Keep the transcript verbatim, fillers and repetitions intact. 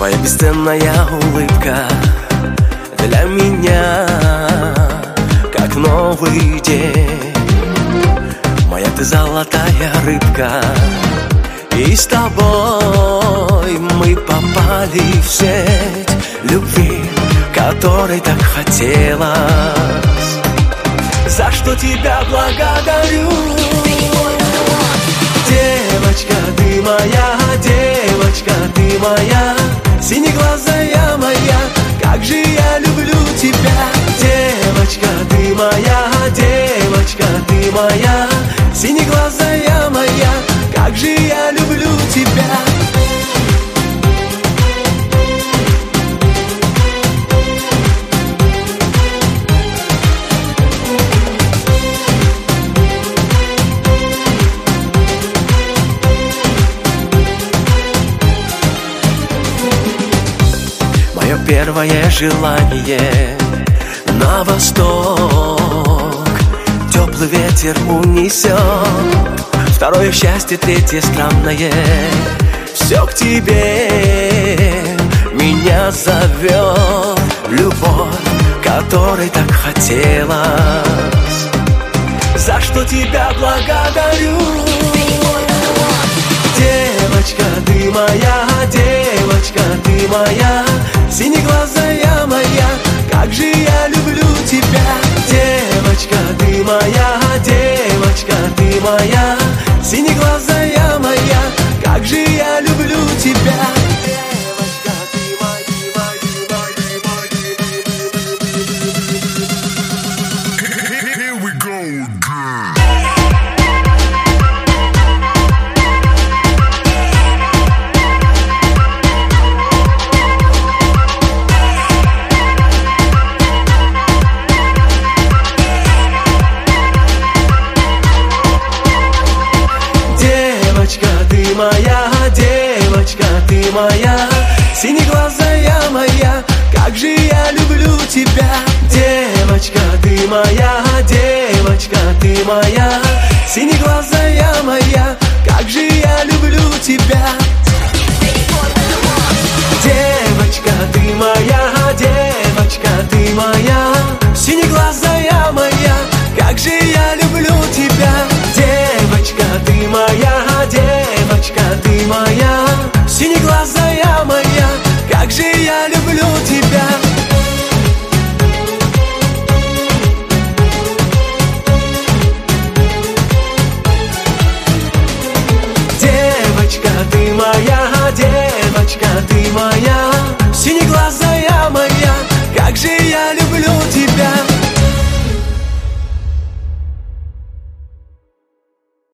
Твоя бесценная улыбка для меня как новый день. Моя ты золотая рыбка, и с тобой мы попали в сеть любви, которой так хотелось. За что тебя благодарю. Девочка, ты моя, девочка, ты моя, синеглазая моя, как же я люблю тебя. Девочка, ты моя, девочка, ты моя, синеглазая моя, как же я люблю тебя. Мое первое желание на восток теплый ветер унесет. Второе счастье, третье странное, все к тебе меня зовет. Любовь, которой так хотелось. За что тебя благодарю. Девочка, ты моя, девочка, ты моя, синеглазая моя, как же я люблю тебя. Девочка, ты моя, девочка, ты моя, синеглазая моя, как же я люблю тебя. Девочка, ты моя, девочка, ты моя, синеглазая моя, как же я люблю тебя. Девочка, ты моя, девочка, ты моя, синеглазая моя, как же я люблю тебя. Девочка, ты моя, девочка, ты моя, синеглазая моя, как же я люблю тебя. Девочка, ты моя, девочка, ты моя, синеглазая моя, как же я люблю тебя. Девочка, ты моя, девочка, ты моя, синеглазая.